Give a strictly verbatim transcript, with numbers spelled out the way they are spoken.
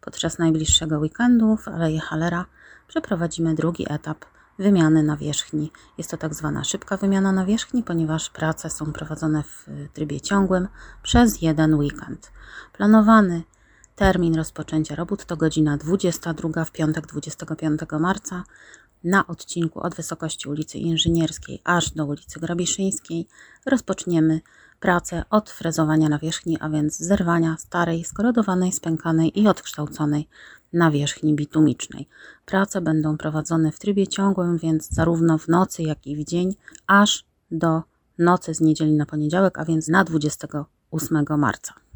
Podczas najbliższego weekendu w Aleje Hallera przeprowadzimy drugi etap wymiany nawierzchni. Jest to tak zwana szybka wymiana nawierzchni, ponieważ prace są prowadzone w trybie ciągłym przez jeden weekend. Planowany termin rozpoczęcia robót to godzina dwudziesta druga w piątek dwudziestego piątego marca na odcinku od wysokości ulicy Inżynierskiej aż do ulicy Grabiszyńskiej. Rozpoczniemy pracę od frezowania nawierzchni, a więc zerwania starej, skorodowanej, spękanej i odkształconej nawierzchni bitumicznej. Prace będą prowadzone w trybie ciągłym, więc zarówno w nocy, jak i w dzień, aż do nocy z niedzieli na poniedziałek, a więc na dwudziestego ósmego marca.